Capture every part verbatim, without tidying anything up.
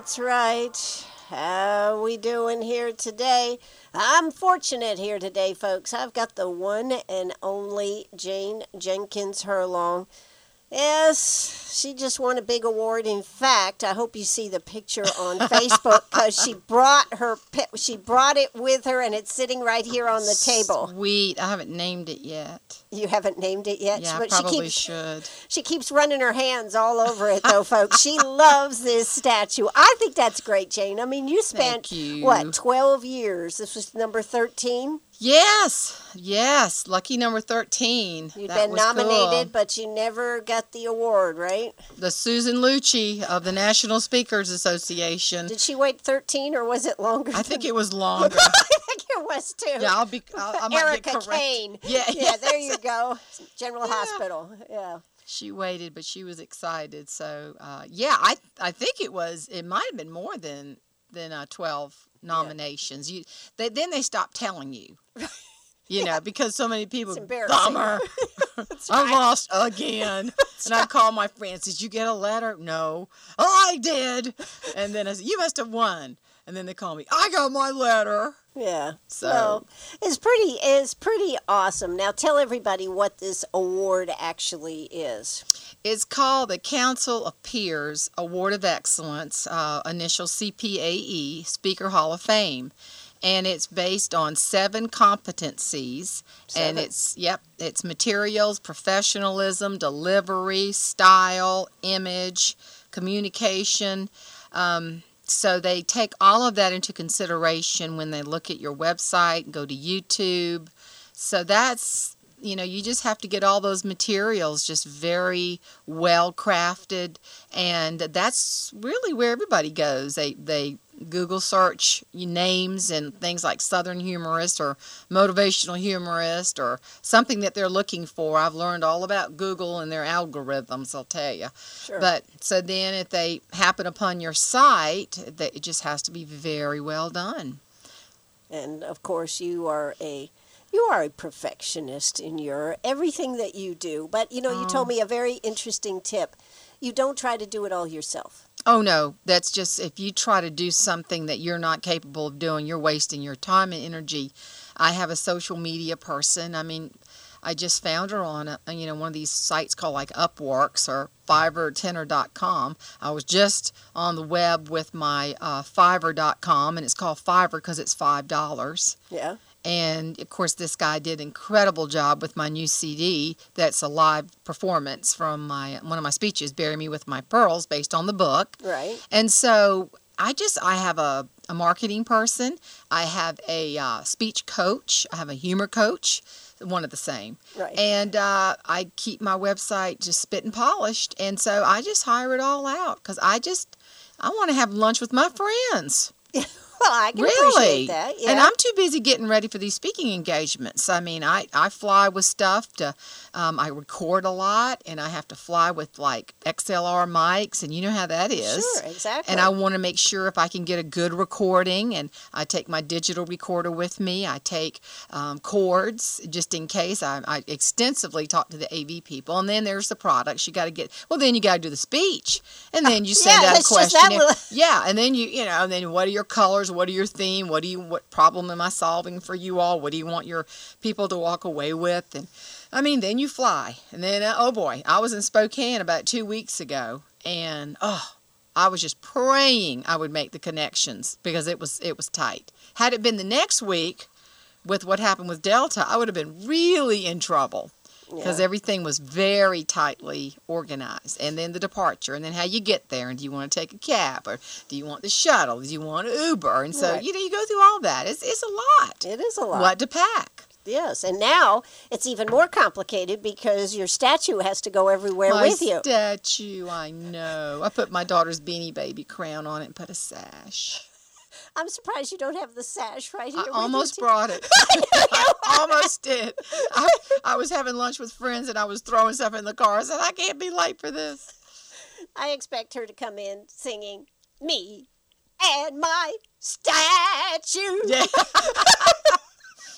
That's right. How we doing here today? I'm fortunate here today, folks. I've got the one and only Jane Jenkins Herlong. Yes, she just won a big award. In fact, I hope you see the picture on Facebook because she brought her she brought it with her, and it's sitting right here on the table. Sweet. I haven't named it yet. You haven't named it yet? Yeah, but I probably she keeps, should. She keeps running her hands all over it, though, folks. She loves this statue. I think that's great, Jane. I mean, you spent, Thank you. what, twelve years? This was number thirteen? Yes, yes. Lucky number thirteen. You'd That been was nominated, cool. but you never got the award, right? The Susan Lucci of the National Speakers Association. Did she wait thirteen, or was it longer? I think it was longer. I think it was, too. Yeah, I'll be. I'll, I might Erica get correct. Kane. Yeah, Yeah, there you go. General Yeah. Hospital. Yeah. She waited, but she was excited. So, uh, yeah, I I think it was. It might have been more than than uh, twelve nominations. You they, then they stopped telling you. You know, because so many people, It's embarrassing. bummer, I right. lost again. And I call my friends, did you get a letter? No. Oh, I did. And then I said, you must have won. And then they call me, I got my letter. Yeah. So- Well, it's pretty it's pretty awesome. Now tell everybody what this award actually is. It's called the Council of Peers Award of Excellence, uh, initial C P A E, Speaker Hall of Fame. And it's based on seven competencies. Seven. And it's, yep, it's materials, professionalism, delivery, style, image, communication. Um, so they take all of that into consideration when they look at your website, go to YouTube. So that's, you know, you just have to get all those materials just very well crafted. And that's really where everybody goes. They, they, Google search names and things like Southern humorist or motivational humorist or something that they're looking for. I've learned all about Google and their algorithms, I'll tell you. Sure. But so then if they happen upon your site, that it just has to be very well done. And of course you are a you are a perfectionist in your everything that you do. But you know, you told me a very interesting tip. You don't try to do it all yourself. Oh, no, that's just if you try to do something that you're not capable of doing, you're wasting your time and energy. I have a social media person. I mean, I just found her on, a, you know, one of these sites called like Upworks or Fiverr or Tenor dot com. I was just on the web with my uh, Fiverr dot com, and it's called Fiverr because it's five dollars. Yeah. And, of course, this guy did an incredible job with my new C D. That's a live performance from my one of my speeches, Bury Me With My Pearls, based on the book. Right. And so I just, I have a, a marketing person. I have a uh, speech coach. I have a humor coach. One of the same. Right. And uh, I keep my website just spit and polished. And so I just hire it all out because I just, I want to have lunch with my friends. Well, I can Really? appreciate that. Yeah. And I'm too busy getting ready for these speaking engagements. I mean, I, I fly with stuff to, um, I record a lot, and I have to fly with like X L R mics, and you know how that is. Sure, exactly. And I want to make sure if I can get a good recording, and I take my digital recorder with me. I take um, cords just in case. I, I extensively talk to the A V people, and then there's the products. You got to get, well, then you got to do the speech, and then you send yeah, out a it's just that questionnaire. little- Yeah, and then you, you know, and then what are your colors? What are your theme? What do you? What problem am I solving for you all? What do you want your people to walk away with? And I mean, then you fly, and then uh, oh boy, I was in Spokane about two weeks ago, and oh, I was just praying I would make the connections because it was it was tight. Had it been the next week, with what happened with Delta, I would have been really in trouble. Because Yeah. everything was very tightly organized. And then the departure, and then how you get there. And do you want to take a cab? Or do you want the shuttle? Do you want an Uber? And so, Right. you know, you go through all that. It's, it's a lot. It is a lot. What to pack. Yes, and now it's even more complicated because your statue has to go everywhere My with you. statue, I know. I put my daughter's Beanie Baby crown on it and put a sash. I'm surprised you don't have the sash right here. I with almost you, too. brought it. I almost did. I, I was having lunch with friends, and I was throwing stuff in the car. I said, I can't be late for this. I expect her to come in singing, "Me and my statue." Yeah.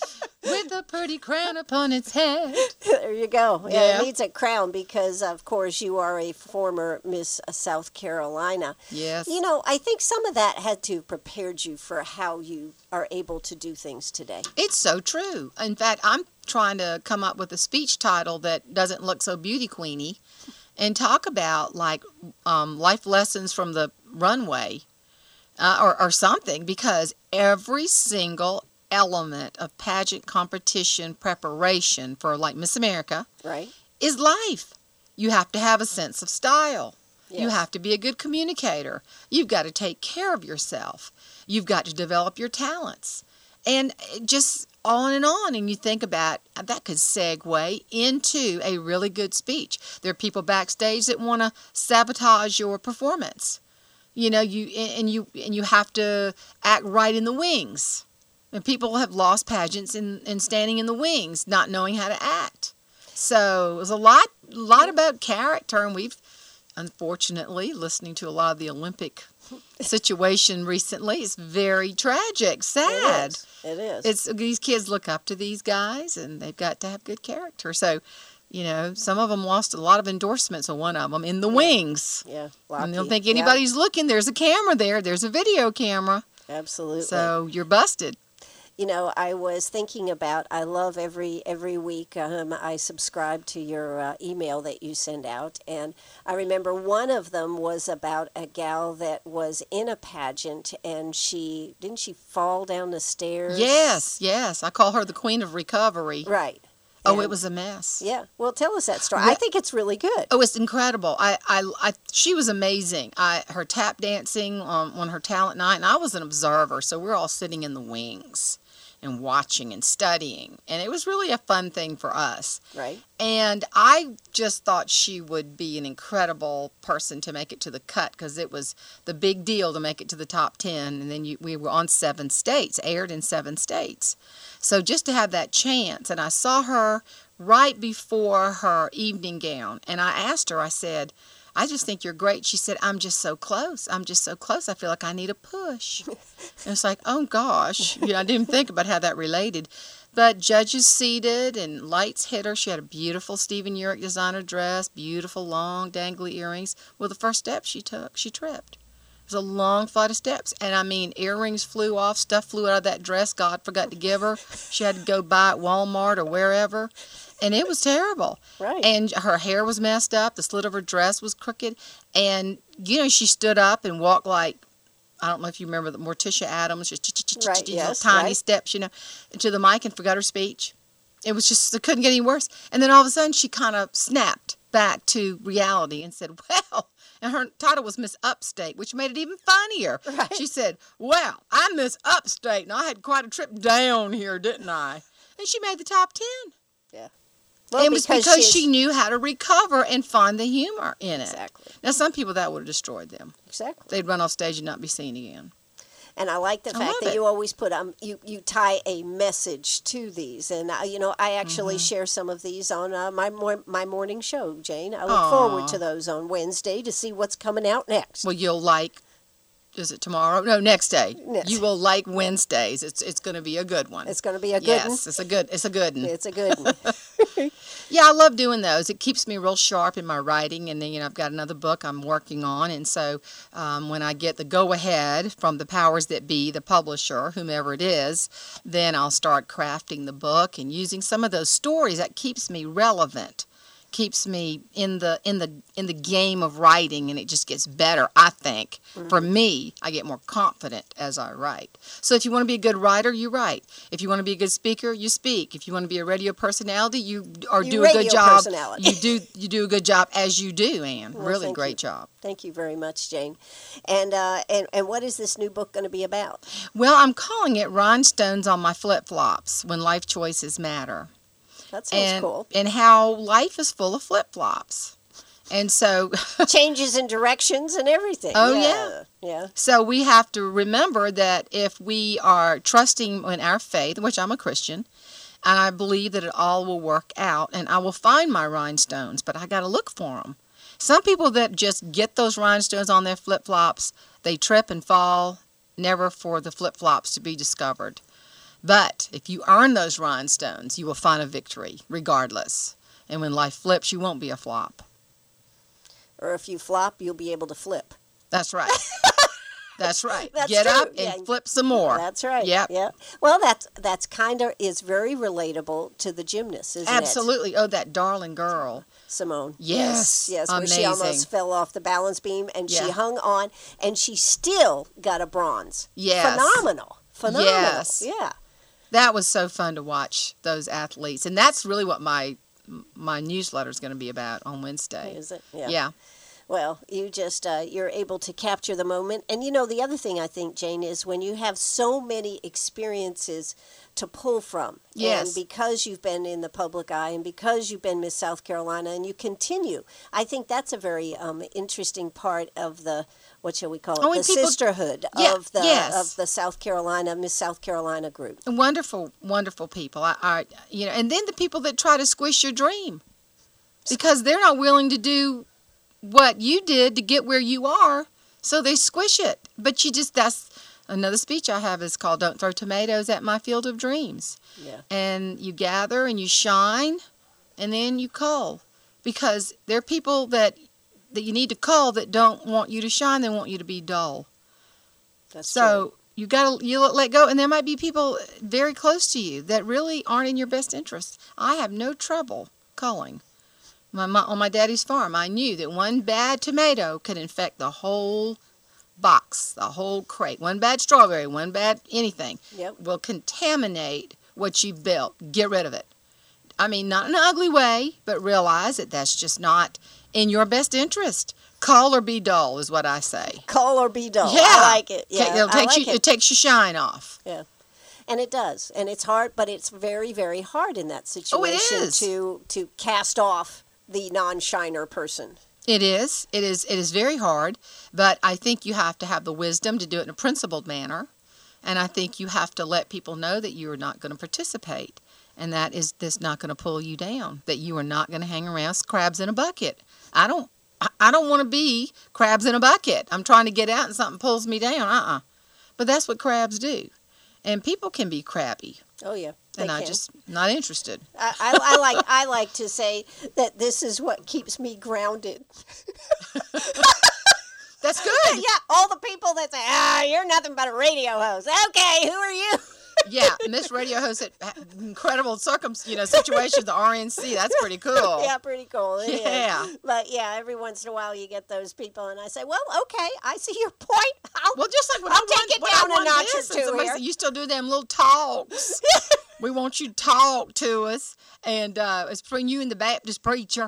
with a pretty crown upon its head. There you go. Yeah, Yeah. it needs a crown because, of course, you are a former Miss South Carolina. Yes. You know, I think some of that had to have prepared you for how you are able to do things today. It's so true. In fact, I'm trying to come up with a speech title that doesn't look so beauty queeny and talk about like um, life lessons from the runway uh, or, or something, because every single element of pageant competition preparation for like Miss America Right? is life. You have to have a sense of style. You Yes. have to be a good communicator. You've got to take care of yourself. You've got to develop your talents. And just on and on. And you think about that could segue into a really good speech. There are people backstage that want to sabotage your performance. You know, you and you and you have to act right in the wings. And people have lost pageants in, in standing in the wings, not knowing how to act. So it was a lot, lot about character, and we've, unfortunately, listening to a lot of the Olympic situation recently, it's very tragic, sad. It is. It is. It's these kids look up to these guys, and they've got to have good character. So, you know, some of them lost a lot of endorsements on one of them in the Yeah. wings. yeah. And they'll lucky. think Yeah, anybody's looking. There's a camera there. There's a video camera. absolutely. So you're busted. You know, I was thinking about, I love every every week, um, I subscribe to your uh, email that you send out. And I remember one of them was about a gal that was in a pageant, and she, didn't she fall down the stairs? Yes, yes. I call her the queen of recovery. Right. Oh, And- it was a mess. Yeah. Well, tell us that story. Well- I think it's really good. Oh, it's incredible. I, I, I, she was amazing. I, her tap dancing on, on her talent night, and I was an observer, so we're all sitting in the wings and watching and studying, and it was really a fun thing for us. Right. And I just thought she would be an incredible person to make it to the cut, because it was the big deal to make it to the top ten, and then you, we were on seven states, aired in seven states. So just to have that chance, and I saw her right before her evening gown, and I asked her, I said, I just think you're great. She said, I'm just so close. I'm just so close. I feel like I need a push. And it's like, oh, gosh. You know, I didn't think about how that related. But judges seated and lights hit her. She had a beautiful Stephen Urich designer dress, beautiful long dangly earrings. Well, the first step she took, she tripped. It was a long flight of steps. And, I mean, earrings flew off. Stuff flew out of that dress God forgot to give her. She had to go buy at Walmart or wherever. And it was terrible. Right. And her hair was messed up. The slit of her dress was crooked. And, you know, she stood up and walked like, I don't know if you remember the Morticia Adams, just Right, these yes, little tiny right. steps, you know, to the mic and forgot her speech. It was just, it couldn't get any worse. And then all of a sudden she kind of snapped back to reality and said, well, and her title was Miss Upstate, which made it even funnier. Right. She said, well, I'm Miss Upstate, and I had quite a trip down here, didn't I? And she made the top ten. Yeah. Well, it was because she's- she knew how to recover and find the humor in it. Exactly. Now, some people, that would have destroyed them. Exactly. They'd run off stage and not be seen again. And I like the I fact love that it. you always put um you, you tie a message to these, and uh, you know I actually Mm-hmm. share some of these on uh, my mor- my morning show, Jane. I look Aw. forward to those on Wednesday to see what's coming out next. Well, you'll like, is it tomorrow? No, next day. Yes. You will like Wednesdays. It's it's going to be a good one. It's going to be a good yes, one. it's a good, it's a good one. It's a good one. Yeah, I love doing those. It keeps me real sharp in my writing, and then, you know, I've got another book I'm working on, and so um, when I get the go-ahead from the powers that be, the publisher, whomever it is, then I'll start crafting the book and using some of those stories. That keeps me relevant, keeps me in the in the in the game of writing, and it just gets better, I think. Mm-hmm. For me, I get more confident as I write. So if you want to be a good writer, you write. If you want to be a good speaker, you speak. If you want to be a radio personality, you or You do a good radio job. personality. You do you do a good job as you do, Ann. Well, really thank great you. job. Thank you very much, Jane. And uh, and and what is this new book going to be about? Well, I'm calling it Rhinestones on My Flip-Flops, When Life Choices Matter. That sounds and, cool. and how life is full of flip-flops. And so Changes in directions and everything. Oh, yeah. Yeah. So we have to remember that if we are trusting in our faith, which I'm a Christian, and I believe that it all will work out, and I will find my rhinestones, but I got to look for them. Some people that just get those rhinestones on their flip-flops, they trip and fall, never for the flip-flops to be discovered. But if you earn those rhinestones, you will find a victory regardless. And when life flips, you won't be a flop. Or if you flop, you'll be able to flip. That's right. That's right. That's Get true. up and Yeah. flip some more. That's right. Yep. Yeah. Well, that's that's kind of is very relatable to the gymnast, isn't Absolutely. Oh, that darling girl. it? Simone. Yes. Yes. Where she Amazing. almost fell off the balance beam and she Yeah. hung on and she still got a bronze. Yes. Phenomenal. Phenomenal. Yes. Yeah. That was so fun to watch those athletes. And that's really what my my newsletter is going to be about on Wednesday. Is it? Yeah. Well, you just, uh, you're able to capture the moment. And, you know, the other thing I think, Jane, is when you have so many experiences to pull from. Yes. And because you've been in the public eye and because you've been Miss South Carolina and you continue, I think that's a very um, interesting part of the, what shall we call it, Oh, the and people- sisterhood Yeah, of the yes. of the South Carolina, Miss South Carolina group. Wonderful, wonderful people. I, I, you know, and then the people that try to squish your dream because they're not willing to do what you did to get where you are, so they squish it. But you just, that's another speech I have is called Don't Throw Tomatoes at My Field of Dreams. Yeah. And you gather and you shine and then you cull because there are people that that you need to cull that don't want you to shine, they want you to be dull. That's So true. you got to you let go, and there might be people very close to you that really aren't in your best interest. I have no trouble culling. My, my, on my daddy's farm, I knew that one bad tomato could infect the whole box, the whole crate. One bad strawberry, one bad anything Yep. will contaminate what you've built. Get rid of it. I mean, not in an ugly way, but realize that that's just not in your best interest. Cull or be dull is what I say. Cull or be dull. Yeah. I like it. Ta- Yeah, it'll I take like you, it. it takes your shine off. Yeah. And it does. And it's hard, but it's very, very hard in that Oh, it situation is. to to cast off the non-shiner person. It is. It is. It is very hard, but I think you have to have the wisdom to do it in a principled manner, and I think you have to let people know that you are not going to participate, and that is that's not going to pull you down. That you are not going to hang around as crabs in a bucket. I don't. I- I don't want to be crabs in a bucket. I'm trying to get out and something pulls me down. Uh-uh. But that's what crabs do, and people can be crabby, Oh yeah. They and I can. just not interested. I, I, I like I like to say that this is what keeps me grounded. That's good. Yeah, all the people that say, ah, you're nothing but a radio host. Okay, who are you? Yeah, Miss Radio host at incredible circum, you know, situations, the R N C. That's pretty cool. Yeah, pretty cool. It is. Yeah. But yeah, every once in a while you get those people, and I say, well, okay, I see your point. I'll, Well, just like when I'll I won, take it when down I a won notch or this, and two somebody here. said, you still do them little talks. We want you to talk to us, and uh, it's between you and the Baptist preacher.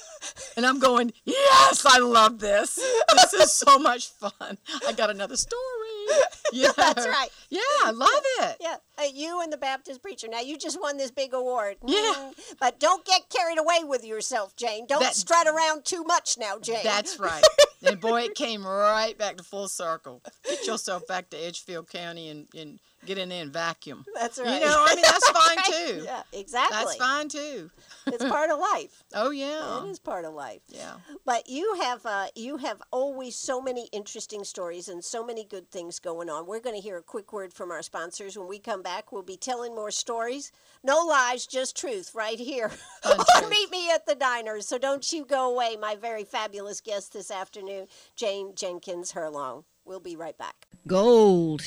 And I'm going, yes, I love this. This is so much fun. I got another story. Yeah, That's right. Yeah, I love it. Yeah, uh, you and the Baptist preacher. Now, you just won this big award. Yeah. Mm, but don't get carried away with yourself, Jane. Don't That- strut around too much now, Jane. That's right. And boy, it came right back to full circle. Get yourself back to Edgefield County and, and get in there and vacuum. That's right. You know, I mean, that's fine Right? too. Yeah, exactly. That's fine too. It's part of life. Oh, yeah. It is part of life. Yeah. But you have uh, you have always so many interesting stories and so many good things going on. We're going to hear a quick word from our sponsors. When we come back, we'll be telling more stories. No lies, just truth right here Fun on truth. Meet Me at the Diner. So don't you go away. My very fabulous guest this afternoon, Jane Jenkins Herlong. We'll be right back. Gold.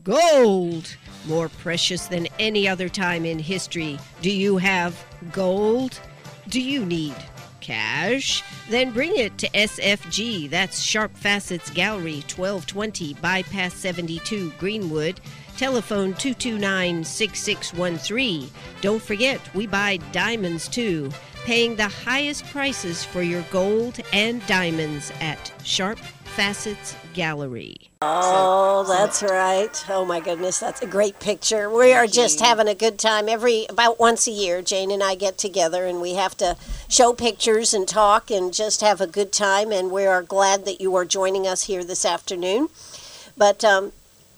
Gold. More precious than any other time in history. Do you have gold? Do you need cash? Then bring it to S F G. That's Sharp Facets Gallery, twelve twenty Bypass seventy-two, Greenwood. Telephone two two nine, six six one three. Don't forget, we buy diamonds too. Paying the highest prices for your gold and diamonds at Sharp Facets Gallery. Oh, that's right. Oh, my goodness. That's a great picture. We are just having a good time. Every about once a year, Jane and I get together and we have to show pictures and talk and just have a good time. And we are glad that you are joining us here this afternoon. But, um,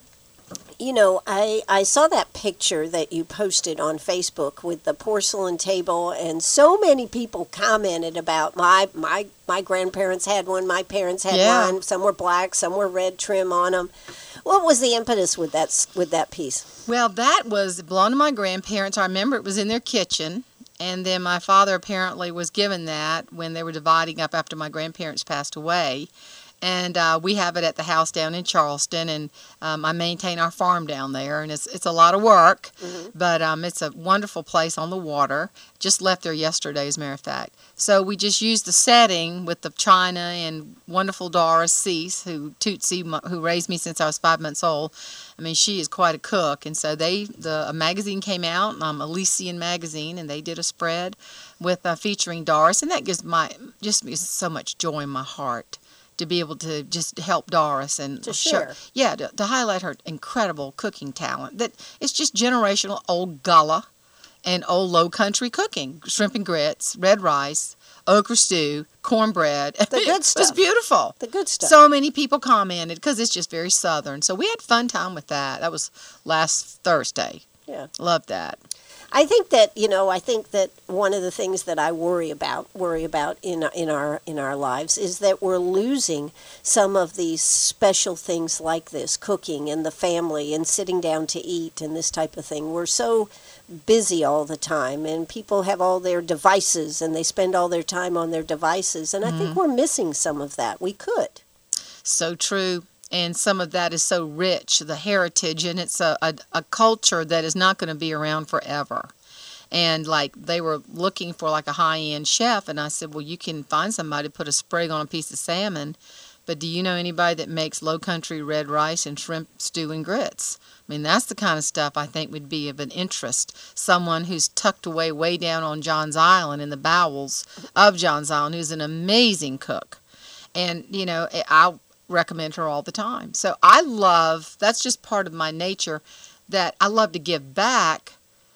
you know, I, I saw that picture that you posted on Facebook with the porcelain table, and so many people commented about my my, my grandparents had one, my parents had Yeah. one. Some were black, some were red trim on them. What was the impetus with that s- with that piece? Well, that was belonged to my grandparents. I remember it was in their kitchen, and then my father apparently was given that when they were dividing up after my grandparents passed away. And uh, we have it at the house down in Charleston, and um, I maintain our farm down there, and it's it's a lot of work, mm-hmm. but um, it's a wonderful place on the water. Just left there yesterday, as a matter of fact. So we just used the setting with the china and wonderful Doris Cease, who Tootsie, who raised me since I was five months old. I mean, she is quite a cook, and so they the a magazine came out, um, Elysian magazine, and they did a spread with uh, featuring Doris, and that gives my just gives so much joy in my heart to be able to just help Doris and to show, share. yeah, to, to highlight her incredible cooking talent. That it's just generational old Gullah and old Low Country cooking, shrimp and grits, red rice, okra stew, cornbread. The good stuff. It's beautiful. The good stuff. So many people commented because it's just very Southern. So we had fun time with that. That was last Thursday. Yeah. Loved that. I think that, you know, I think that one of the things that I worry about, worry about in in our in our lives is that we're losing some of these special things like this, cooking and the family and sitting down to eat and this type of thing. We're so busy all the time, and people have all their devices and they spend all their time on their devices, and mm-hmm. I think we're missing some of that. We could. So true. And some of that is so rich, the heritage, and it's a, a, a culture that is not going to be around forever. And like they were looking for like a high-end chef, and I said, well, you can find somebody to put a sprig on a piece of salmon, but do you know anybody that makes Low Country red rice and shrimp stew and grits? I mean, that's the kind of stuff I think would be of an interest. Someone who's tucked away way down on John's Island in the bowels of John's Island, who's an amazing cook. And, you know, I'll recommend her all the time. So I love, that's just part of my nature, that I love to give back,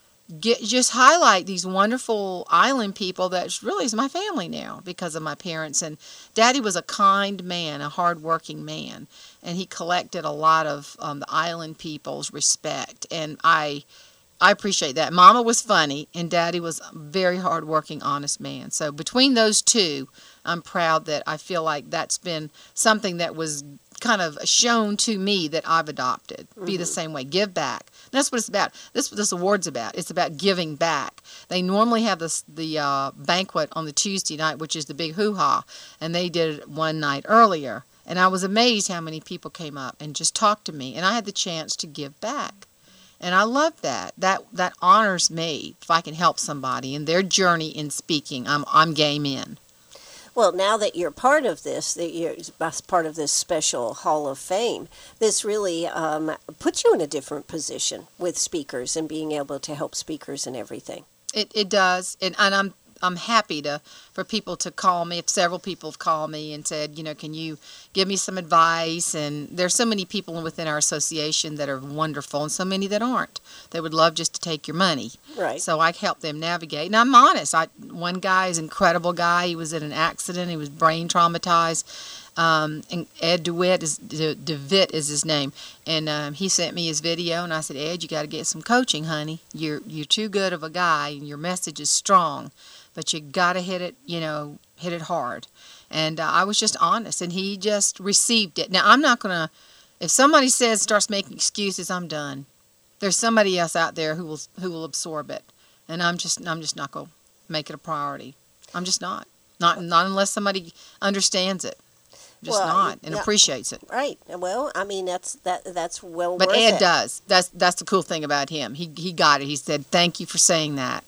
get just highlight these wonderful island people that really is my family now because of my parents. And Daddy was a kind man, a hardworking man, and he collected a lot of um, the island people's respect, and I I appreciate that. Mama was funny, and Daddy was a very hardworking, honest man. So between those two, I'm proud that I feel like that's been something that was kind of shown to me that I've adopted. Mm-hmm. Be the same way. Give back. And that's what it's about. This what this award's about. It's about giving back. They normally have this the uh, banquet on the Tuesday night, which is the big hoo-ha, and they did it one night earlier. And I was amazed how many people came up and just talked to me, and I had the chance to give back. And I love that. That that honors me if I can help somebody in their journey in speaking. I'm I'm game in. Well, now that you're part of this, that you're part of this special Hall of Fame, this really um, puts you in a different position with speakers and being able to help speakers and everything. It it does, and, and I'm I'm happy to for people to call me. If several people have called me and said, you know, can you give me some advice? And there's so many people within our association that are wonderful, and so many that aren't. They would love just to take your money. Right. So I help them navigate. And I'm honest. I one guy is an incredible guy. He was in an accident. He was brain traumatized. Um, and Ed DeWitt is De, DeVitt is his name, and um, he sent me his video, and I said, Ed, you got to get some coaching, honey. You're you're too good of a guy, and your message is strong, but you got to hit it, you know, hit it hard. And uh, I was just honest, and he just received it. Now I'm not gonna, if somebody says starts making excuses, I'm done. There's somebody else out there who will who will absorb it, and I'm just I'm just not gonna make it a priority. I'm just not not not unless somebody understands it. Just well, not and yeah, appreciates it. Right. Well, I mean that's that that's well but worth Ed it. does. That's that's the cool thing about him. He he got it. He said, "Thank you for saying that."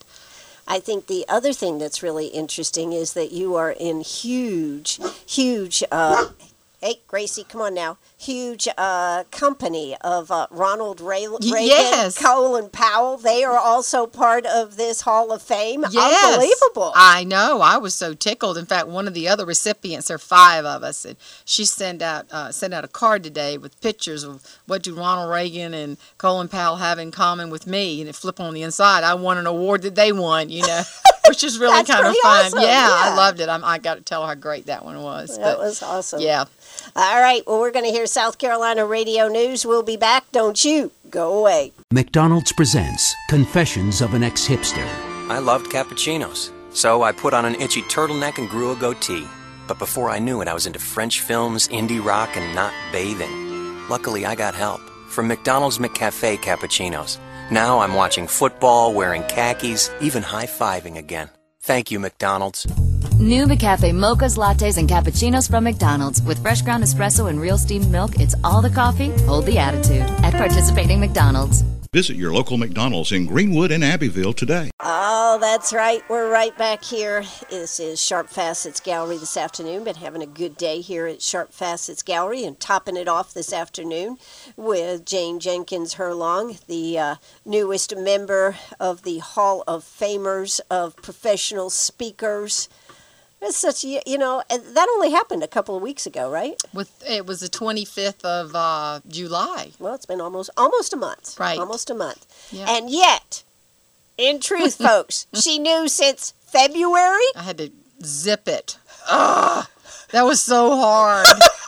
I think the other thing that's really interesting is that you are in huge, huge. Uh, hey, Gracie, come on now. Huge uh, company of uh, Ronald Ray- Reagan, yes. Colin Powell. They are also part of this Hall of Fame. Yes. Unbelievable. I know. I was so tickled. In fact, one of the other recipients, there are five of us, and she sent out uh, sent out a card today with pictures of what do Ronald Reagan and Colin Powell have in common with me, and it flipped on the inside. I won an award that they won, you know, which is really kind of fun. Awesome. Yeah, yeah, I loved it. I'm, I got to tell her how great that one was. That but, was awesome. Yeah. All right. Well, we're going to hear South Carolina Radio News. We'll be back. Don't you go away. McDonald's presents Confessions of an Ex-Hipster. I loved cappuccinos, so I put on an itchy turtleneck and grew a goatee. But before I knew it, I was into French films, indie rock, and not bathing. Luckily, I got help from McDonald's McCafe cappuccinos. Now I'm watching football, wearing khakis, even high-fiving again. Thank you, McDonald's. New McCafe mochas, lattes, and cappuccinos from McDonald's. With fresh ground espresso and real steamed milk, it's all the coffee, hold the attitude. At participating McDonald's. Visit your local McDonald's in Greenwood and Abbeville today. Oh, that's right. We're right back here. This is Sharp Facets Gallery this afternoon. Been having a good day here at Sharp Facets Gallery and topping it off this afternoon with Jane Jenkins Herlong, the uh, newest member of the Hall of Famers of Professional Speakers. It's such, you know, that only happened a couple of weeks ago, right? With it was the twenty-fifth of uh, July. Well, it's been almost almost a month. Right. Almost a month. Yeah. And yet, in truth, folks, she knew since February. I had to zip it. Ugh, that was so hard.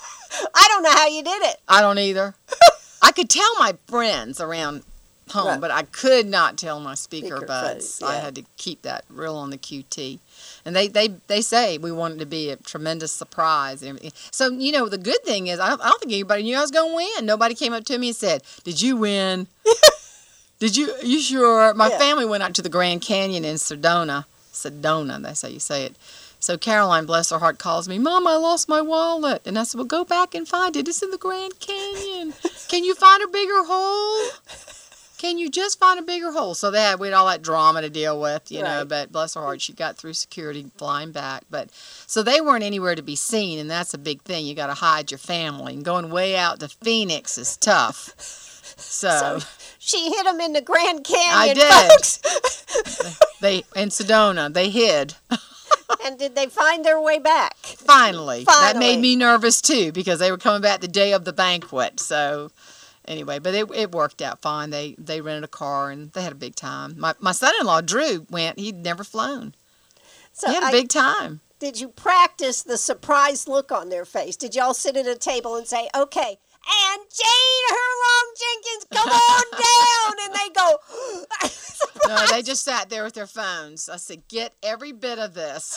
I don't know how you did it. I don't either. I could tell my friends around home, Right. but I could not tell my speaker, Speaker buds. buds, I yeah. had to keep that real on the Q T. And they, they, they say we want it to be a tremendous surprise and everything. So, you know, the good thing is I don't, I don't think anybody knew I was going to win. Nobody came up to me and said, did you win? Did you, you sure? My Yeah. family went out to the Grand Canyon in Sedona. Sedona, that's how you say it. So Caroline, bless her heart, calls me, Mom, I lost my wallet. And I said, well, go back and find it. It's in the Grand Canyon. Can you find a bigger hole? Can you just find a bigger hole? So they had, we had all that drama to deal with, you know, Right. but bless her heart, she got through security flying back. But so they weren't anywhere to be seen, and that's a big thing. You got to hide your family. And going way out to Phoenix is tough. So, So she hit him in the Grand Canyon, I did. folks. they, in Sedona, they hid. And did they find their way back? Finally. That Finally. made me nervous, too, because they were coming back the day of the banquet. So, anyway, but it, it worked out fine. They they rented a car, and they had a big time. My my son-in-law, Drew, went. He'd never flown. So He had a I- big time. Did you practice the surprised look on their face? Did y'all sit at a table and say, okay, and Jane Herlong Jenkins, come on down? And they go, No, they just sat there with their phones. I said, get every bit of this.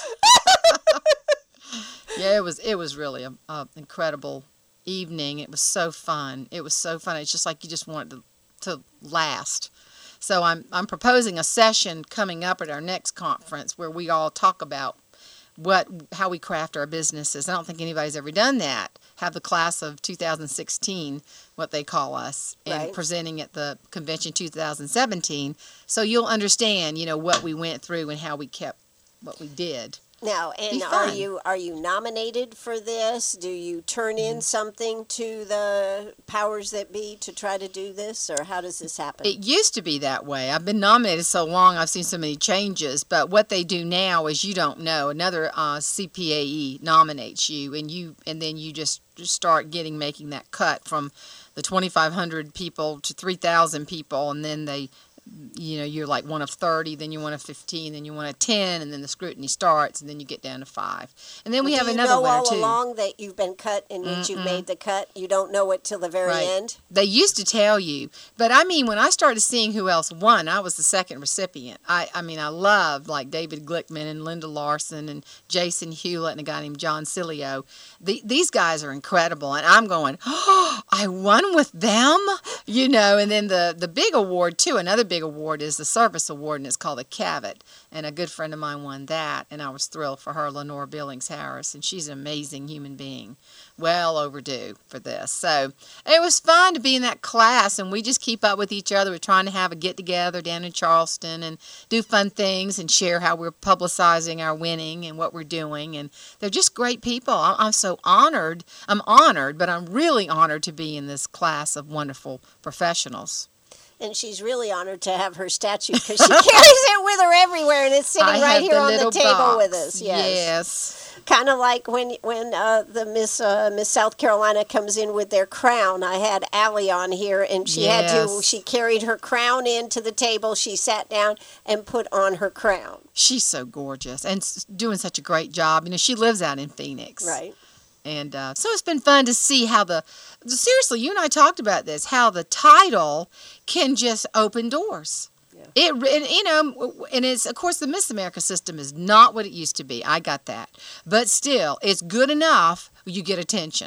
Yeah, it was it was really a, a incredible evening. It was so fun. It was so fun. It's just like you just want it to, to last. So I'm I'm proposing a session coming up at our next conference where we all talk about what how we craft our businesses. I don't think anybody's ever done that. Have the class of two thousand sixteen, what they call us, and Right. presenting at the convention two thousand seventeen. So you'll understand, you know, what we went through and how we kept what we did. now, and Be are fun. you are you nominated for this? Do you turn in something to the powers that be to try to do this, or how does this happen? It used to be that way. I've been nominated so long, I've seen so many changes. But what they do now is you don't know. Another uh, C P A E nominates you, and you and then you just, just start getting making that cut from the twenty-five hundred people to three thousand people, and then they, you know, you're like one of thirty, then you're one of fifteen, then you're one of ten, and then the scrutiny starts, and then you get down to five. And then we do have you another know winner all too. along that you've been cut and that you've made the cut? You don't know it till the very Right. end? They used to tell you, but I mean, when I started seeing who else won, I was the second recipient. I, I mean, I loved like David Glickman and Linda Larson and Jason Hewlett and a guy named John Cilio. The, these guys are incredible, and I'm going, oh, I won with them, you know. And then the the big award too. Another big award is the Service Award, and it's called the Cavett. And a good friend of mine won that, and I was thrilled for her, Lenore Billings Harris, and she's an amazing human being. Well overdue for this. So it was fun to be in that class, and we just keep up with each other. We're trying to have a get-together down in Charleston and do fun things and share how we're publicizing our winning and what we're doing. And they're just great people. I- I'm so honored. I'm honored, but I'm really honored to be in this class of wonderful professionals. And she's really honored to have her statue because she carries it with her everywhere, and it's sitting I right have here the on the little table box. with us. Yes. Yes. Kind of like when when uh, the Miss uh, Miss South Carolina comes in with their crown. I had Allie on here, and she had to. Yes. She carried her crown into the table. She sat down and put on her crown. She's so gorgeous and s- doing such a great job. You know, she lives out in Phoenix. Right. And uh, so it's been fun to see how the, seriously, you and I talked about this, how the title can just open doors. Yeah. It, and, you know, and it's, of course, the Miss America system is not what it used to be. I got that. But still, it's good enough you get attention.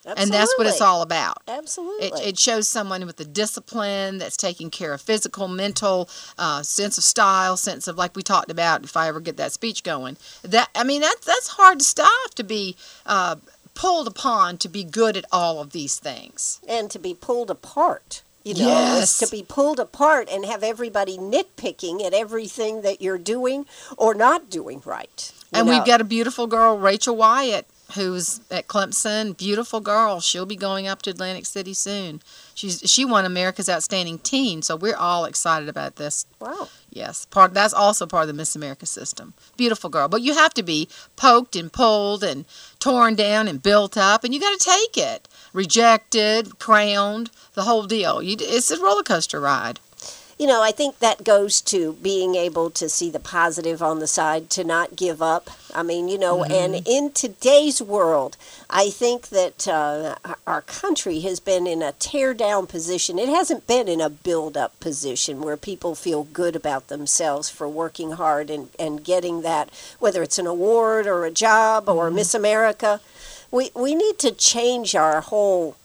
And that's what it's Absolutely. all about. Absolutely. It, it shows someone with a discipline that's taking care of physical, mental, uh, sense of style, sense of, like we talked about, if I ever get that speech going. That I mean, that's, that's hard stuff to be uh, pulled upon to be good at all of these things. And to be pulled apart. You know, Yes. is to be pulled apart and have everybody nitpicking at everything that you're doing or not doing right. you And know. we've got a beautiful girl, Rachel Wyatt, who's at Clemson. Beautiful girl. She'll be going up to Atlantic City soon. She's she won America's Outstanding Teen, so we're all excited about this. Wow. Yes, part that's also part of the Miss America system. Beautiful girl, but you have to be poked and pulled and torn down and built up, and you got to take it. Rejected, crowned, the whole deal. You, it's a roller coaster ride. You know, I think that goes to being able to see the positive on the side, to not give up. I mean, you know, and in today's world, I think that uh, our country has been in a tear-down position. It hasn't been in a build-up position where people feel good about themselves for working hard and, and getting that, whether it's an award or a job or Miss America. We, we need to change our whole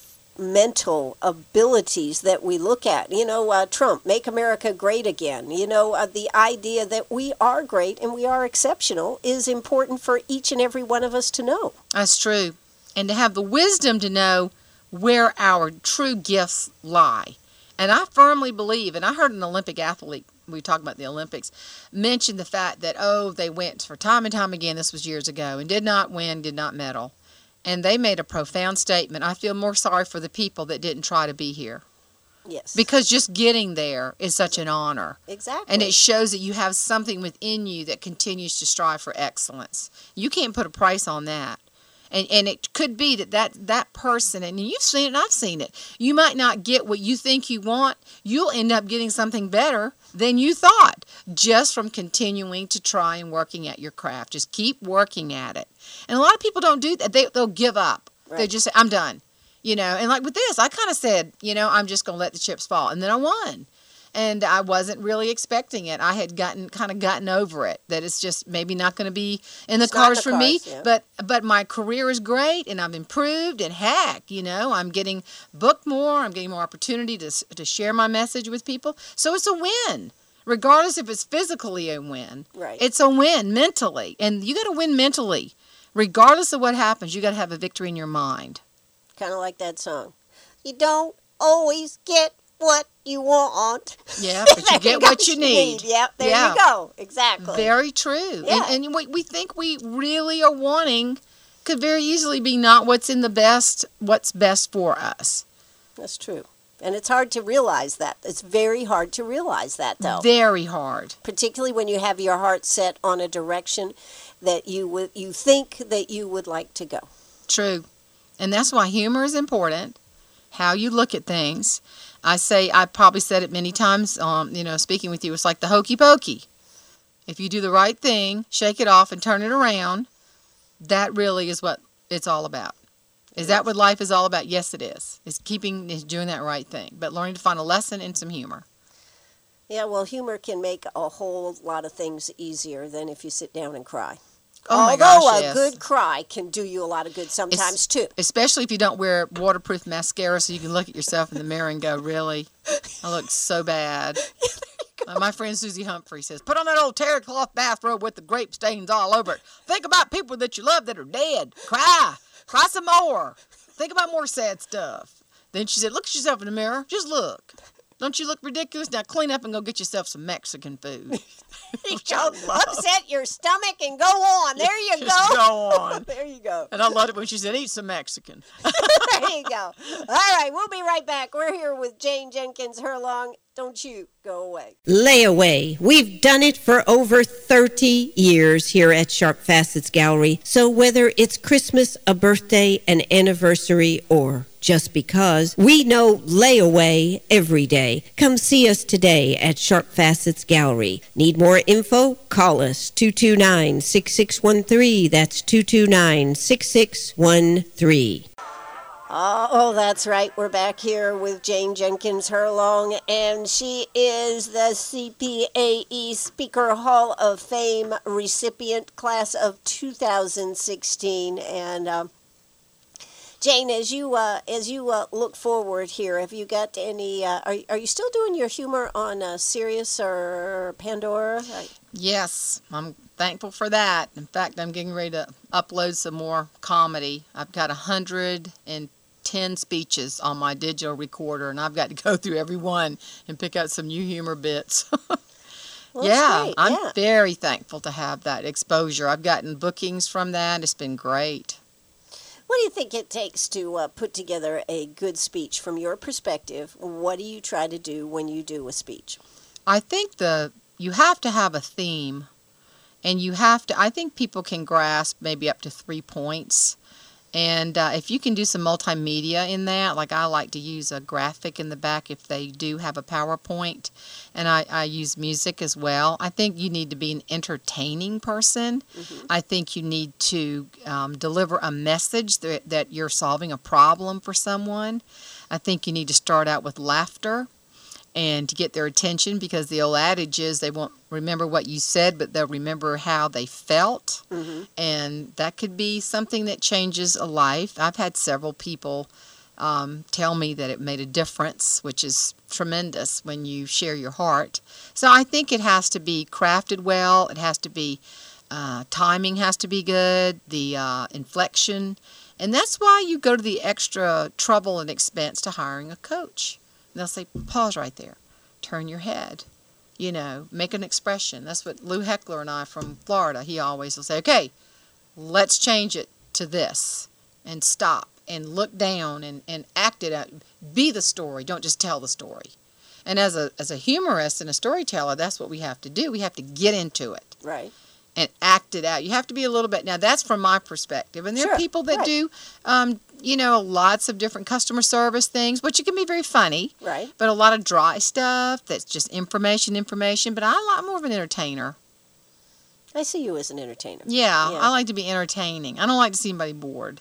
mental abilities that we look at. You know, uh, Trump, make America great again. You know, uh, the idea that we are great and we are exceptional is important for each and every one of us to know. That's true. And to have the wisdom to know where our true gifts lie. And I firmly believe, and I heard an Olympic athlete, we talk about the Olympics, mention the fact that, oh, they went for time and time again, this was years ago, and did not win, did not medal. And they made a profound statement. I feel more sorry for the people that didn't try to be here. Yes. Because just getting there is such an honor. Exactly. And it shows that you have something within you that continues to strive for excellence. You can't put a price on that. And and it could be that, that that person, and you've seen it and I've seen it, you might not get what you think you want. You'll end up getting something better than you thought just from continuing to try and working at your craft. Just keep working at it. And a lot of people don't do that. They, they'll give up. Right. They just say, I'm done. You know, and like with this, I kind of said, you know, I'm just going to let the chips fall. And then I won. And I wasn't really expecting it. I had gotten kind of gotten over it, that it's just maybe not going to be in the It's not in cards the for me. cards, yeah. But but my career is great, and I've improved. And heck, you know, I'm getting booked more. I'm getting more opportunity to to share my message with people. So it's a win, regardless if it's physically a win. Right. It's a win mentally, and you got to win mentally, regardless of what happens. You got to have a victory in your mind. Kind of like that song. You don't always get what you want. Yeah, but you get what you need. Yep, there Yeah. you go. Exactly. Very true. Yeah. And, and we, we think we really are wanting could very easily be not what's in the best, what's best for us. That's true. And it's hard to realize that. It's very hard to realize that, though. Very hard. Particularly when you have your heart set on a direction that you would you think that you would like to go. True. And that's why humor is important, how you look at things. I say, I probably said it many times, um, you know, speaking with you, it's like the hokey pokey. If you do the right thing, shake it off and turn it around, that really is what it's all about. Is that what life is all about? Yes, it is. It's keeping, it's doing that right thing, but learning to find a lesson and some humor. Yeah, well, humor can make a whole lot of things easier than if you sit down and cry. Oh my Although gosh, a yes. good cry can do you a lot of good sometimes, too. Especially if you don't wear waterproof mascara so you can look at yourself in the mirror and go, really? I look so bad. Uh, my friend Susie Humphrey says, put on that old terry cloth bathrobe with the grape stains all over it. Think about people that you love that are dead. Cry. Cry some more. Think about more sad stuff. Then she said, look at yourself in the mirror. Just look. Don't you look ridiculous? Now clean up and go get yourself some Mexican food. Which I love. Upset your stomach and go on. There you Just go. go on. There you go. And I loved it when she said, eat some Mexican. There you go. All right, we'll be right back. We're here with Jane Jenkins Herlong. Don't you go away. Layaway. We've done it for over thirty years here at Sharp Facets Gallery. So whether it's Christmas, a birthday, an anniversary, or just because, we know layaway every day. Come see us today at Sharp Facets Gallery. Need more info? Call us two two nine, six six one three. That's two two nine, six six one three. Oh, oh, that's right. We're back here with Jane Jenkins Herlong, and she is the C P A E Speaker Hall of Fame recipient, class of two thousand sixteen. And um, Jane, as you uh, as you uh, look forward here, have you got any? Uh, are are you still doing your humor on uh, Sirius or Pandora? Yes, I'm thankful for that. In fact, I'm getting ready to upload some more comedy. I've got a hundred and ten speeches on my digital recorder, and I've got to go through every one and pick out some new humor bits. Well, yeah, great. I'm yeah. very thankful to have that exposure. I've gotten bookings from that. It's been great. What do you think it takes to uh, put together a good speech from your perspective? What do you try to do when you do a speech? I think the you have to have a theme, and you have to, I think people can grasp maybe up to three points. And uh, if you can do some multimedia in that, like I like to use a graphic in the back if they do have a PowerPoint, and I, I use music as well. I think you need to be an entertaining person. Mm-hmm. I think you need to um, deliver a message that, that you're solving a problem for someone. I think you need to start out with laughter and to get their attention, because the old adage is they won't remember what you said, but they'll remember how they felt. Mm-hmm. And that could be something that changes a life. I've had several people um, tell me that it made a difference, which is tremendous when you share your heart. So I think it has to be crafted well. It has to be, uh, timing has to be good, the uh, inflection. And that's why you go to the extra trouble and expense to hiring a coach. They'll say, pause right there. Turn your head. You know, make an expression. That's what Lou Heckler and I from Florida, he always will say, okay, let's change it to this. And stop and look down and, and act it out. Be the story. Don't just tell the story. And as a as a humorist and a storyteller, that's what we have to do. We have to get into it. Right. And act it out. You have to be a little bit, now that's from my perspective. And there Sure, are people that right. do, um, you know, lots of different customer service things, which can be very funny. Right. But a lot of dry stuff that's just information, information. But I like more of an entertainer. I see you as an entertainer. Yeah, Yeah. I like to be entertaining. I don't like to see anybody bored.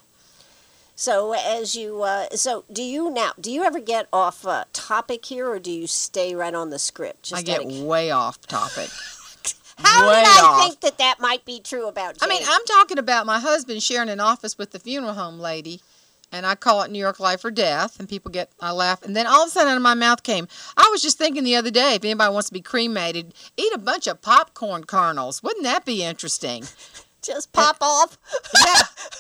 So as you, uh, so do you now, do you ever get off uh, topic here, or do you stay right on the script? Just I get out of- way off topic. How way did I off. think that that might be true about I Jane? mean, I'm talking about my husband sharing an office with the funeral home lady, and I call it New York Life or Death, and people get, I laugh, and then all of a sudden out of my mouth came, I was just thinking the other day, if anybody wants to be cremated, eat a bunch of popcorn kernels. Wouldn't that be interesting? Just pop off. Yeah.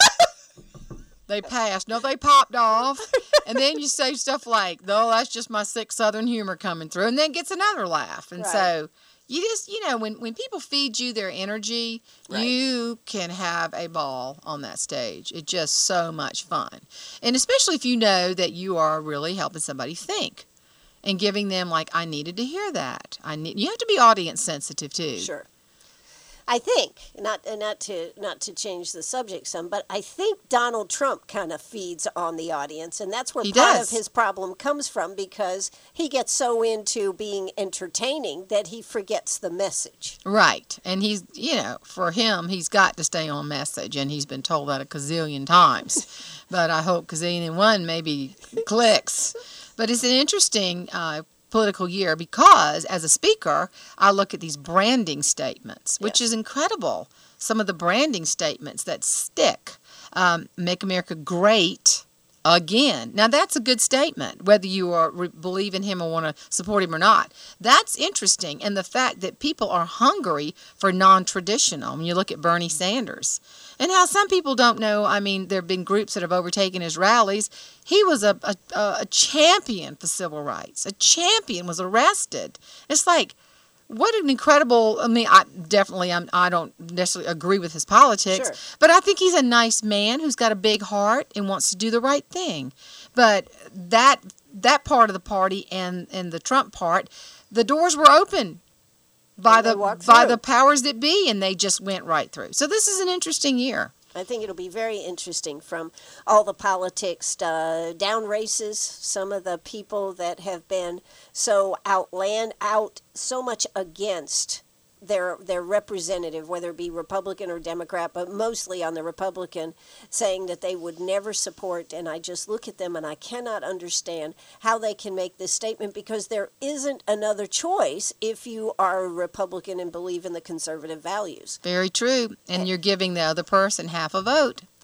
They passed. No, they popped off. And then you say stuff like, oh, that's just my sick Southern humor coming through, and then gets another laugh. And Right. so you just, you know, when, when people feed you their energy, Right. you can have a ball on that stage. It's just so much fun. And especially if you know that you are really helping somebody think and giving them, like, I needed to hear that. I need. You have to be audience sensitive, too. Sure. I think, not uh, not to not to change the subject some, but I think Donald Trump kind of feeds on the audience, and that's where He part does. of his problem comes from, because he gets so into being entertaining that he forgets the message. Right. And he's, you know, for him, he's got to stay on message, and he's been told that a gazillion times. But I hope gazillion one maybe clicks. But it's an interesting uh, political year, because as a speaker, I look at these branding statements, which Yes. is incredible. Some of the branding statements that stick. Um, Make America Great Again. Now, that's a good statement, whether you are, re- believe in him or want to support him or not. That's interesting. And the fact that people are hungry for non-traditional. When you look at Bernie Sanders and how some people don't know, I mean, there have been groups that have overtaken his rallies. He was a, a, a champion for civil rights. A champion, was arrested. It's like, what an incredible, I mean, I definitely, I'm, I don't necessarily agree with his politics, Sure. but I think he's a nice man who's got a big heart and wants to do the right thing. But that that part of the party and, and the Trump part, the doors were open by And they the walked by through. the powers that be, and they just went right through. So this is an interesting year. I think it'll be very interesting from all the politics, uh, down races, some of the people that have been so outland, out so much against their their representative, whether it be Republican or Democrat, but mostly on the Republican, saying that they would never support. And I just look at them and I cannot understand how they can make this statement, because there isn't another choice if you are a Republican and believe in the conservative values. Very true. And you're giving the other person half a vote.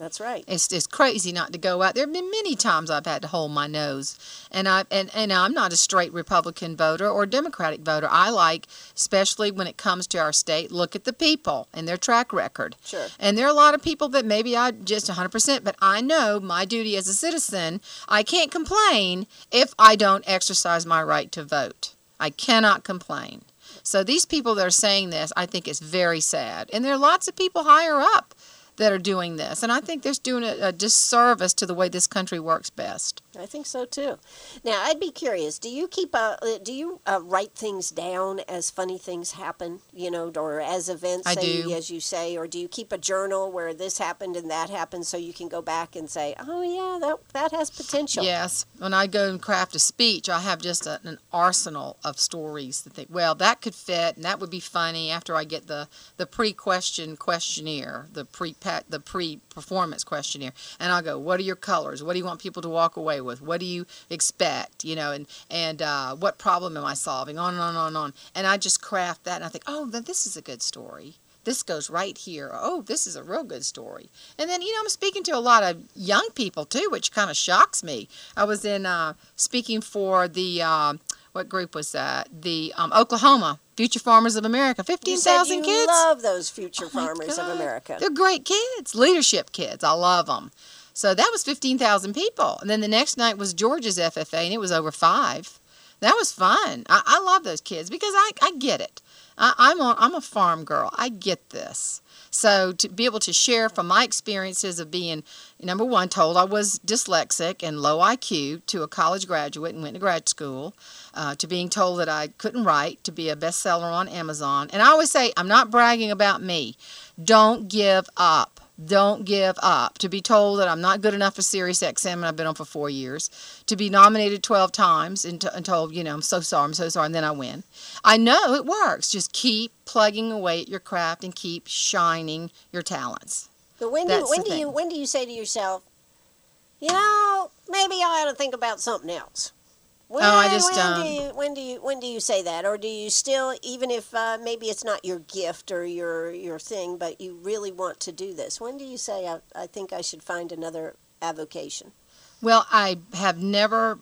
That's right. It's it's crazy not to go out. There have been many times I've had to hold my nose, and I and, and I'm not a straight Republican voter or Democratic voter. I like, especially when it comes to our state, look at the people and their track record. Sure. And there are a lot of people that maybe I just one hundred percent, but I know my duty as a citizen. I can't complain if I don't exercise my right to vote. I cannot complain. So these people that are saying this, I think it's very sad, and there are lots of people higher up that are doing this. And I think they're doing a, a disservice to the way this country works best. I think so too. Now, I'd be curious. Do you keep a? Do you uh, write things down as funny things happen? You know, or as events, I say, do. as you say, or do you keep a journal where this happened and that happened, so you can go back and say, "Oh yeah, that that has potential." Yes. When I go and craft a speech, I have just a, an arsenal of stories that think, well, that could fit, and that would be funny. After I get the the pre-question questionnaire, the pre the pre-performance questionnaire, and I'll go, what are your colors? What do you want people to walk away with? What do you expect? You know, and and uh, what problem am I solving? On and on and on and on. And I just craft that, and I think, oh, then this is a good story. This goes right here. Oh, this is a real good story. And then, you know, I'm speaking to a lot of young people, too, which kind of shocks me. I was in uh, speaking for the, uh, what group was that? The um, Oklahoma Future Farmers of America. fifteen thousand you said kids. You love those Future Oh, my Farmers of God. America. They're great kids, leadership kids. I love them. So that was fifteen thousand people. And then the next night was Georgia's F F A, and it was over five. That was fun. I, I love those kids because I, I get it. I, I'm, a, I'm a farm girl. I get this. So to be able to share from my experiences of being, number one, told I was dyslexic and low I Q to a college graduate and went to grad school, uh, to being told that I couldn't write, to be a bestseller on Amazon. And I always say, I'm not bragging about me. Don't give up. Don't give up. To be told that I'm not good enough for Sirius X M, and I've been on for four years. To be nominated twelve times and, to, and told, you know, I'm so sorry, I'm so sorry, and then I win. I know it works. Just keep plugging away at your craft and keep shining your talents. But when do That's when the do you thing. when do you say to yourself, you know, maybe I ought to think about something else? When, Oh, I just, when um, do you when do you when do you say that, or do you still, even if uh, maybe it's not your gift or your your thing, but you really want to do this? When do you say I, I think I should find another avocation? Well, I have never,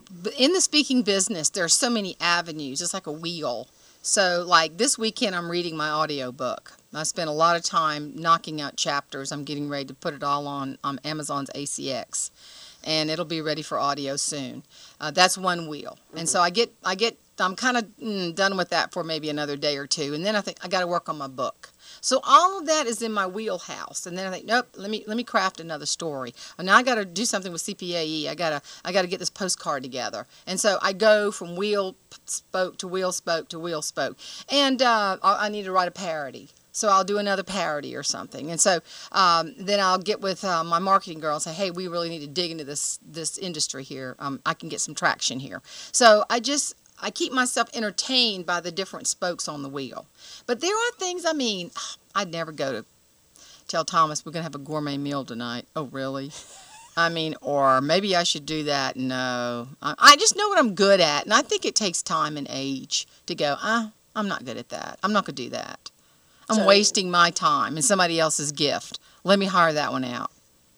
in the speaking business, there are so many avenues. It's like a wheel. So, like this weekend, I'm reading my audio book. I spent a lot of time knocking out chapters. I'm getting ready to put it all on, on Amazon's A C X, and it'll be ready for audio soon. Uh, that's one wheel. Mm-hmm. And so I get, I get, I'm kind of mm, done with that for maybe another day or two, and then I think I got to work on my book. So all of that is in my wheelhouse, and then I think, nope, let me let me craft another story. And now I got to do something with C P A E. I gotta I gotta get this postcard together, and so I go from wheel spoke to wheel spoke to wheel spoke, and uh, I need to write a parody. So I'll do another parody or something, and so um, then I'll get with uh, my marketing girl and say, hey, we really need to dig into this this industry here. Um, I can get some traction here. So I just. I keep myself entertained by the different spokes on the wheel. But there are things, I mean, I'd never go to tell Thomas we're going to have a gourmet meal tonight. Oh, really? I mean, or maybe I should do that. No. I, I just know what I'm good at, and I think it takes time and age to go, ah, I'm not good at that. I'm not going to do that. I'm So- wasting my time and somebody else's gift. Let me hire that one out.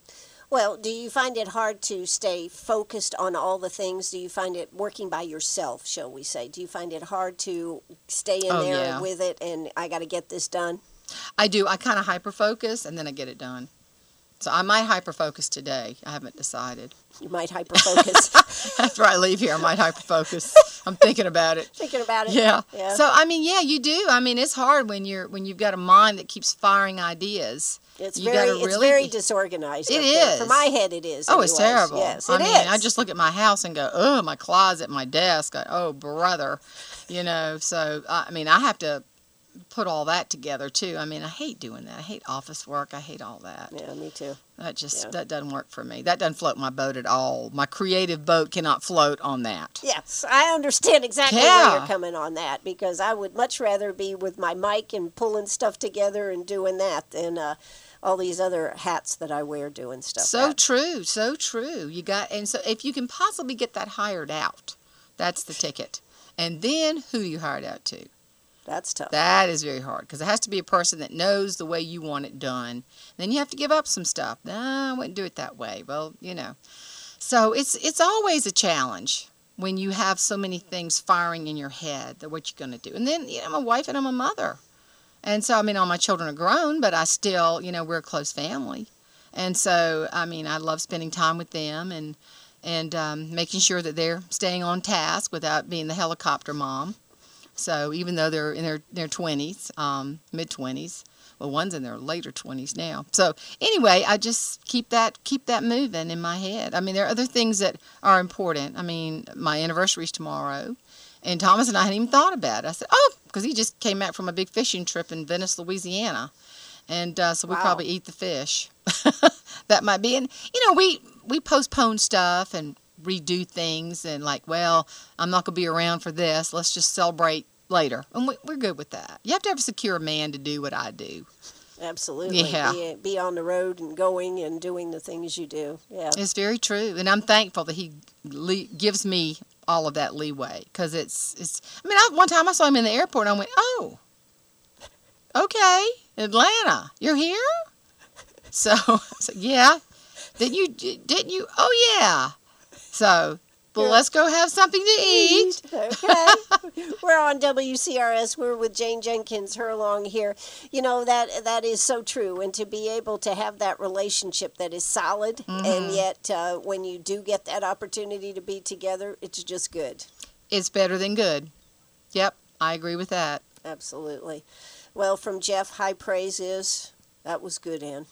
Well, do you find it hard to stay focused on all the things? Do you find it working by yourself, shall we say? Do you find it hard to stay in Oh, there yeah. with it and I got to get this done? I do. I kind of hyper-focus, and then I get it done. So I might hyper-focus today. I haven't decided. You might hyper-focus. After I leave here, I might hyper-focus. I'm thinking about it. Thinking about it. Yeah. Yeah. So I mean, yeah, you do. I mean, it's hard when you're when you've got a mind that keeps firing ideas. It's You very, gotta it's really very be- disorganized. It up there. is. For my head, it is. Oh, it's anyways. terrible. Yes, I it mean, is. I just look at my house and go, oh, my closet, my desk. I, oh, brother, you know. So I mean, I have to put all that together too. I mean, I hate doing that. I hate office work. I hate all that. Yeah, me too. That just Yeah. that doesn't work for me. That doesn't float my boat at all. My creative boat cannot float on that. Yes, I understand exactly Yeah. where you're coming on that, because I would much rather be with my mic and pulling stuff together and doing that than uh, all these other hats that I wear doing stuff. So at. true, so true. You got, and so if you can possibly get that hired out, that's the ticket. And then who do you hire it out to? That's tough. That is very hard because it has to be a person that knows the way you want it done. Then you have to give up some stuff. Nah, I wouldn't do it that way. Well, you know. So it's it's always a challenge when you have so many things firing in your head that what you're going to do. And then, you know, I'm a wife and I'm a mother. And so, I mean, all my children are grown, but I still, you know, we're a close family. And so, I mean, I love spending time with them and and um, making sure that they're staying on task without being the helicopter mom. So even though they're in their, their twenties, um, mid-twenties, well, one's in their later twenties now. So anyway, I just keep that keep that moving in my head. I mean, there are other things that are important. I mean, my anniversary's tomorrow, and Thomas and I hadn't even thought about it. I said, oh, because he just came back from a big fishing trip in Venice, Louisiana. And uh, so we Wow. probably eat the fish. That might be. And, you know, we, we postpone stuff and redo things and like, well, I'm not going to be around for this. Let's just celebrate later. And we, we're good with that. You have to have a secure man to do what I do. Absolutely. Yeah. Be, be on the road and going and doing the things you do. Yeah. It's very true. And I'm thankful that he le- gives me all of that leeway because it's, it's, I mean, I, one time I saw him in the airport and I went, oh, okay, Atlanta, you're here? So I said, yeah. Didn't you, didn't you? Oh, yeah. So, well, let's go have something to eat. Okay. We're on W C R S. We're with Jane Jenkins Herlong here. You know, that that is so true. And to be able to have that relationship that is solid, Mm-hmm. and yet uh, when you do get that opportunity to be together, it's just good. It's better than good. Yep, I agree with that. Absolutely. Well, from Jeff, high praise is, that was good, Ann.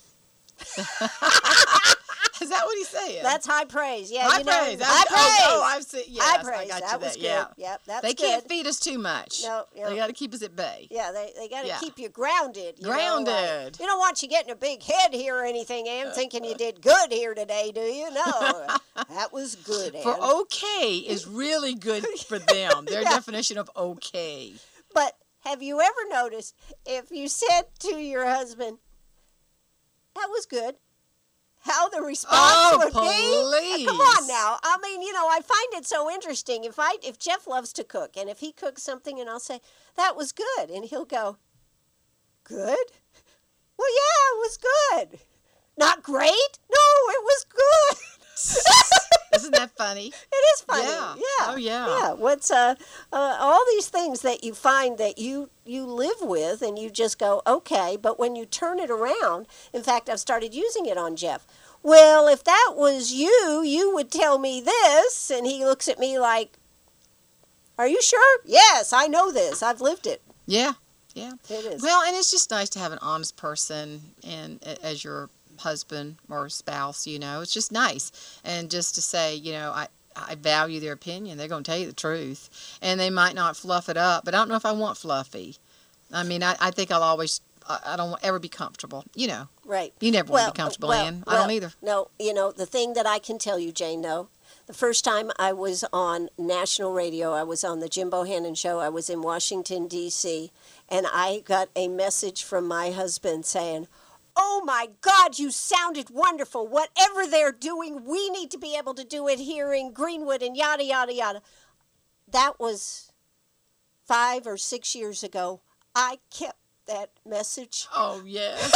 Is that what he's saying? That's high praise. Yeah, high you know, praise. high Oh, praise. Oh, I've seen. Yes, high I praise. got you that was that. good. Yeah. Yep, that's They good. can't feed us too much. No, no. They got to keep us at bay. Yeah, they, they got to Yeah. keep you grounded. You know, Grounded. like, you don't want you getting a big head here or anything, Ann, thinking you did good here today, do you? No, that was good, Ann. For okay is really good for them. Their Yeah. definition of okay. But have you ever noticed if you said to your husband, that was good, how the response Oh, would be? please. Come on now. I mean, you know, I find it so interesting. If I if Jeff loves to cook, and if he cooks something and I'll say, that was good, and he'll go, good? Well, yeah, it was good. Not great? No, it was good. Isn't that funny? It is funny. Yeah. Yeah. Oh, yeah. Yeah. What's uh, uh all these things that you find that you you live with and you just go, okay, but when you turn it around, in fact, I've started using it on Jeff. Well, if that was you, you would tell me this, and he looks at me like, are you sure? Yes, I know this. I've lived it. Yeah. Yeah. It is. Well, and it's just nice to have an honest person and as your husband or spouse, you know. It's just nice. And just to say, you know, I, I value their opinion. They're going to tell you the truth. And they might not fluff it up, but I don't know if I want fluffy. I mean, I, I think I'll always, I, I don't ever be comfortable, you know. Right. You never well, want to be comfortable, well, Ann. I well, don't either. No, you know, the thing that I can tell you, Jane, though, the first time I was on national radio, I was on the Jim Bohannon show. I was in Washington, D C, and I got a message from my husband saying, oh, my God, you sounded wonderful. Whatever they're doing, we need to be able to do it here in Greenwood and yada, yada, yada. That was five or six years ago. I kept that message. Oh, yes.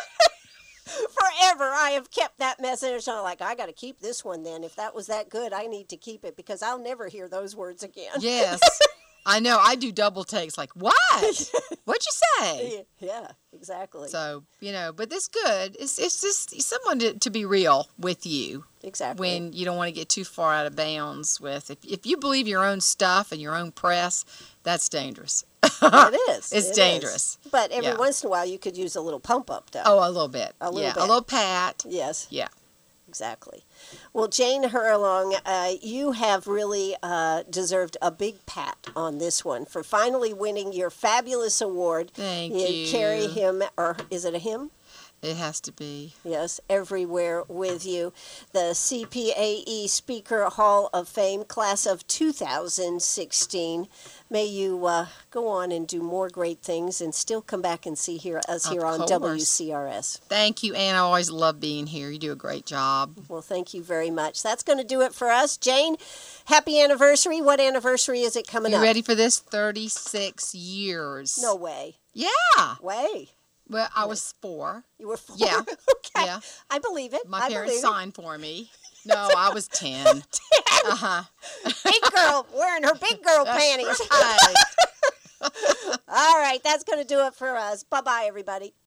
Forever, I have kept that message. So I'm like, I got to keep this one then. If that was that good, I need to keep it because I'll never hear those words again. Yes. I know. I do double takes like, what? What'd you say? Yeah, exactly. So, you know, but it's good. It's it's just someone to, to be real with you exactly. when you don't want to get too far out of bounds with. If, if you believe your own stuff and your own press, that's dangerous. It is. It's It dangerous. is. But every Yeah. once in a while, you could use a little pump up, though. Oh, a little bit. A little yeah, bit. a little pat. Yes. Yeah. Exactly. Well, Jane Herlong, uh, you have really uh, deserved a big pat on this one for finally winning your fabulous award. Thank you. you. Carry him, or is it a him? It has to be. Yes, everywhere with you. The C P A E Speaker Hall of Fame, class of two thousand sixteen. May you uh, go on and do more great things and still come back and see here us Of here on course. W C R S. Thank you, Ann. I always love being here. You do a great job. Well, thank you very much. That's going to do it for us. Jane, happy anniversary. What anniversary is it coming You up? ready for this? thirty-six years. No way. Yeah. Way. Well, I was four. You were four? Yeah. Okay. Yeah. I believe it. My I parents believe signed for me. No, I was ten. ten. Uh-huh. Big girl wearing her big girl That's panties. right. All right, that's going to do it for us. Bye-bye, everybody.